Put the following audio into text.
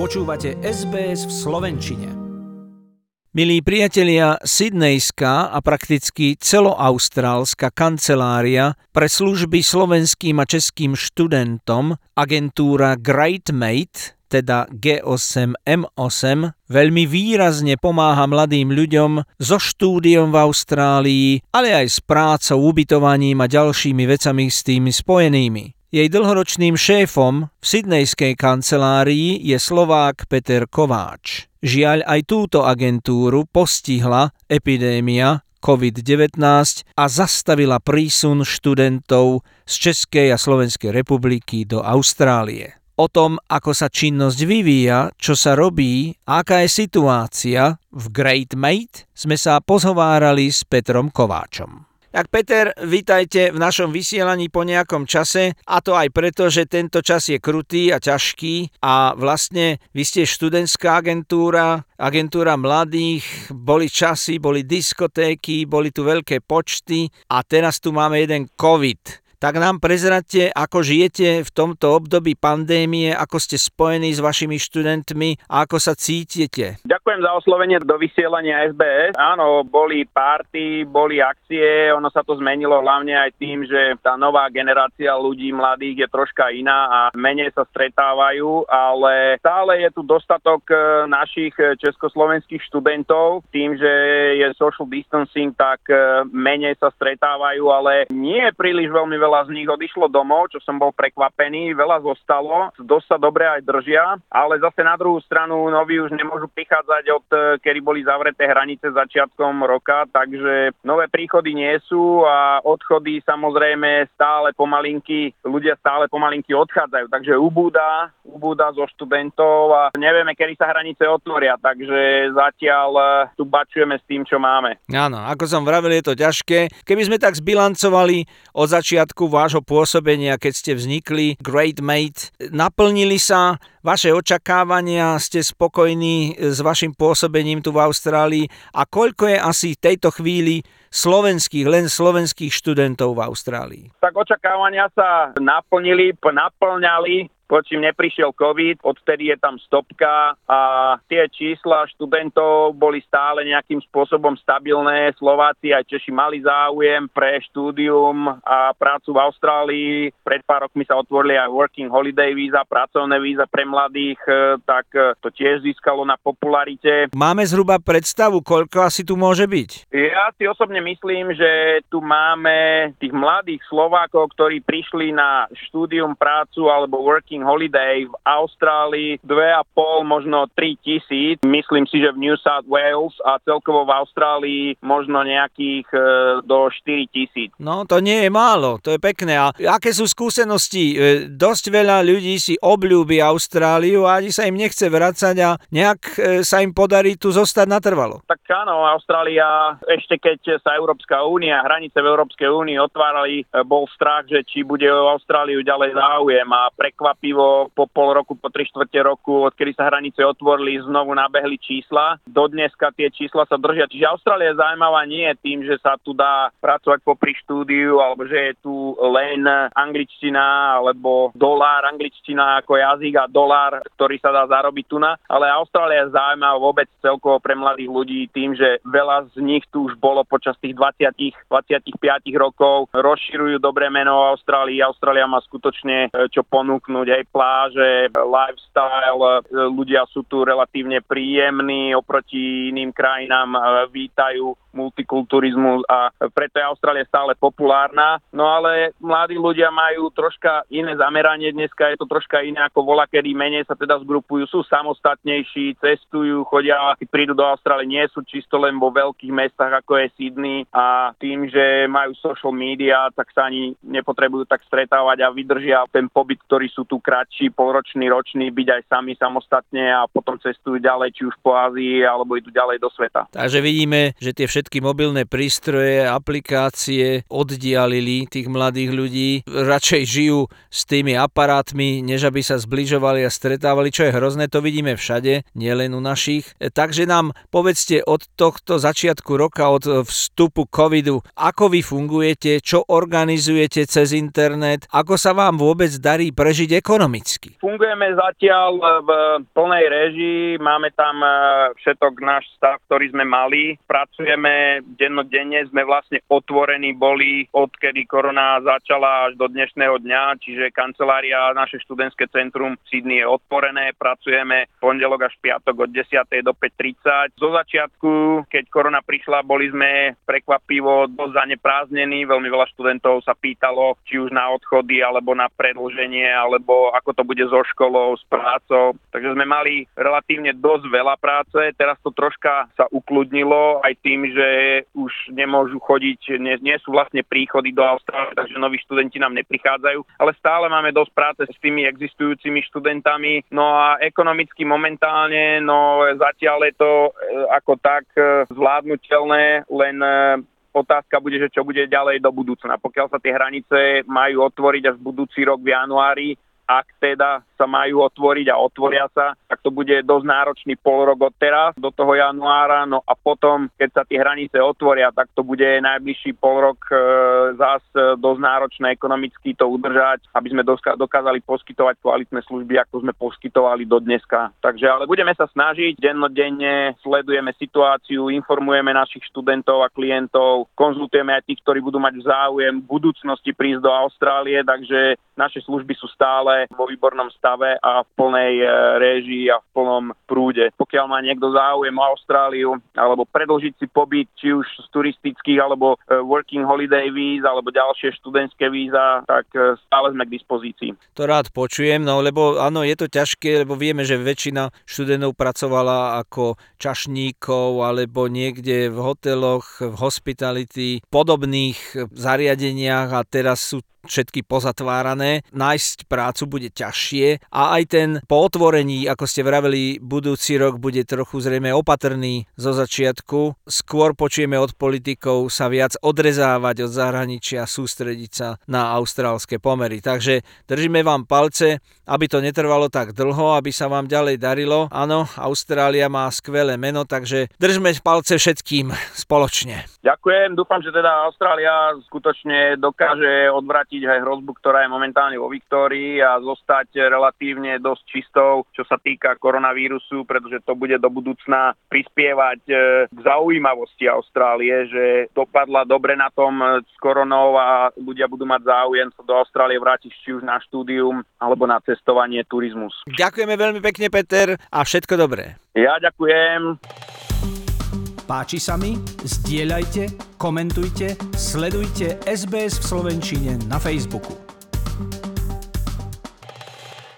Počúvate SBS v slovenčine. Milí priatelia, Sydnejská a prakticky celoaustrálska kancelária pre služby slovenským a českým študentom, agentúra GreatMate, teda G8M8, veľmi výrazne pomáha mladým ľuďom so štúdiom v Austrálii, ale aj s prácou, ubytovaním a ďalšími vecami s tými spojenými. Jej dlhoročným šéfom v sydnejskej kancelárii je Slovák Peter Kováč. Žiaľ, aj túto agentúru postihla epidémia COVID-19 a zastavila prísun študentov z Českej a Slovenskej republiky do Austrálie. O tom, ako sa činnosť vyvíja, čo sa robí a aká je situácia v GreatMate, sme sa pozhovárali s Petrom Kováčom. Tak Peter, vítajte v našom vysielaní po nejakom čase, a to aj preto, že tento čas je krutý a ťažký a vlastne vy ste študentská agentúra mladých, boli časy, boli diskotéky, boli tu veľké počty a teraz tu máme jeden COVID. Tak nám prezradte, ako žijete v tomto období pandémie, ako ste spojení s vašimi študentmi a ako sa cítite. Ďakujem za oslovenie do vysielania SBS. Áno, boli party, boli akcie, ono sa to zmenilo hlavne aj tým, že tá nová generácia ľudí mladých je troška iná a menej sa stretávajú, ale stále je tu dostatok našich československých študentov. Tým, že je social distancing, tak menej sa stretávajú, ale nie je príliš veľmi veľa z nich odišlo domov, čo som bol prekvapený, veľa zostalo, dosť sa dobre aj držia, ale zase na druhú stranu noví už nemôžu prichádzať od kedy boli zavreté hranice začiatkom roka, takže nové príchody nie sú a odchody samozrejme ľudia stále pomalinky odchádzajú, takže ubúda zo študentov a nevieme, kedy sa hranice otvoria, takže zatiaľ tu bačujeme s tým, čo máme. Áno, ako som vravel, je to ťažké. Keby sme tak zbilancovali od začiatku vášho pôsobenia, keď ste vznikli GreatMate, naplnili sa vaše očakávania, ste spokojní s vašim pôsobením tu v Austrálii a koľko je asi v tejto chvíli len slovenských študentov v Austrálii? Tak očakávania sa naplňali, počím neprišiel COVID, odtedy je tam stopka a tie čísla študentov boli stále nejakým spôsobom stabilné. Slováci aj Češi mali záujem pre štúdium a prácu v Austrálii. Pred pár rokmi sa otvorili aj working holiday víza, pracovné víza pre mladých, tak to tiež získalo na popularite. Máme zhruba predstavu, koľko asi tu môže byť? Ja si osobne myslím, že tu máme tých mladých Slovákov, ktorí prišli na štúdium, prácu alebo working holiday v Austrálii 2,5, možno 3 tisíc. Myslím si, že v New South Wales a celkovo v Austrálii možno nejakých do 4 tisíc. No to nie je málo, to je pekné. A aké sú skúsenosti? Dosť veľa ľudí si obľúbi Austráliu a ani sa im nechce vracať a nejak sa im podarí tu zostať natrvalo. Tak áno, Austrália, ešte keď sa hranice v Európskej únii otvárali, bol strach, že či bude o Austráliu ďalej záujem a prekvapivo po pol roku, po 3/4 roku, odkedy sa hranice otvorili, znovu nabehli čísla. Dodneska tie čísla sa držia. Čiže Austrália je zaujímavá nie tým, že sa tu dá pracovať popri štúdiu, alebo že je tu len angličtina, alebo angličtina ako jazyk a dolár, ktorý sa dá zarobiť tu na. Ale Austrália je zaujímavá vôbec celkovo pre mladých ľudí tým, že veľa z nich tu už bolo počas tých 25 rokov, rozširujú dobré meno v Austrálii. Austrália má skutočne čo ponúknuť, aj pláže, lifestyle, ľudia sú tu relatívne príjemní, oproti iným krajinám vítajú multikulturizmus a preto je Austrália stále populárna. No ale mladí ľudia majú troška iné zameranie, dneska je to troška iné ako volakedy, menej sa teda zgrupujú, sú samostatnejší, cestujú, chodia, keď prídu do Austrálie, nie sú čisto len vo veľkých mestách ako je Sydney a tým, že majú social media, tak sa ani nepotrebujú tak stretávať a vydržia ten pobyt, ktorý sú tu kratší, polročný, ročný, byť aj sami samostatne a potom cestujú ďalej, či už po Ázii alebo idú ďalej do sveta. Takže vidíme, že tie všetky mobilné prístroje, aplikácie oddialili tých mladých ľudí. Radšej žijú s tými aparátmi, než aby sa zbližovali a stretávali, čo je hrozné, to vidíme všade, nielen u našich. Takže nám povedzte od tohto začiatku roka, od vstupu covidu, ako vy fungujete, čo organizujete cez internet, ako sa vám vôbec darí prežiť ekonomicky? Fungujeme zatiaľ v plnej réžii, máme tam všetok náš stav, ktorý sme mali. Pracujeme dennodenne, sme vlastne otvorení boli, odkedy korona začala až do dnešného dňa, čiže kancelária, naše študentské centrum v Sydney je otvorené, pracujeme pondelok až piatok od 10. do 5:30. Zo začiatku, keď korona prišla, boli sme prekvapivo dosť zaneprázdnení, veľmi veľa študentov sa pýtalo, či už na odchody, alebo na predĺženie, alebo ako to bude so školou, s prácou. Takže sme mali relatívne dosť veľa práce, teraz to troška sa ukludnilo aj tým, že už nemôžu chodiť, nie sú vlastne príchody do Austrálie, takže noví študenti nám neprichádzajú, ale stále máme dosť práce s tými existujúcimi študentami. No a ekonomicky momentálne, no zatiaľ je to ako tak zvládnutelné, len otázka bude, že čo bude ďalej do budúcna. Pokiaľ sa tie hranice majú otvoriť až budúci rok v januári, ak teda sa majú otvoriť a otvoria sa, tak to bude dosť náročný polrok od teraz do toho januára, no a potom, keď sa tie hranice otvoria, tak to bude najbližší polrok zás dosť náročné ekonomicky to udržať, aby sme dokázali poskytovať kvalitné služby, ako sme poskytovali do dneska. Takže ale budeme sa snažiť, dennodenne sledujeme situáciu, informujeme našich študentov a klientov, konzultujeme aj tých, ktorí budú mať záujem v budúcnosti prísť do Austrálie, takže naše služby sú stále vo výbornom stave a v plnej réžii a v plnom prúde. Pokiaľ má niekto záujem o Austráliu alebo predĺžiť si pobyt, či už z turistických alebo working holiday víz alebo ďalšie študentské víza, tak stále sme k dispozícii. To rád počujem, no lebo áno, je to ťažké, lebo vieme, že väčšina študentov pracovala ako čašníkov alebo niekde v hoteloch, v hospitality, podobných zariadeniach a teraz sú všetky pozatvárané. Nájsť prácu bude ťažšie a aj ten po otvorení, ako ste vraveli, budúci rok bude trochu zrejme opatrný zo začiatku. Skôr počujeme od politikov sa viac odrezávať od zahraničia, sústrediť sa na austrálske pomery. Takže držíme vám palce, aby to netrvalo tak dlho, aby sa vám ďalej darilo. Áno, Austrália má skvelé meno, takže držme palce všetkým spoločne. Ďakujem, dúfam, že teda Austrália skutočne dokáže odvrátiť aj hrozbu, ktorá je momentálne vo Viktórii a zostať relatívne dosť čistou, čo sa týka koronavírusu, pretože to bude do budúcna prispievať k zaujímavosti Austrálie, že dopadla dobre na tom s koronou a ľudia budú mať záujem sa do Austrálie vrátiť či už na štúdium alebo na cestovanie, turizmus. Ďakujeme veľmi pekne, Peter, a všetko dobré. Ja ďakujem. Páči sa mi? Zdieľajte, komentujte, sledujte SBS v slovenčine na Facebooku.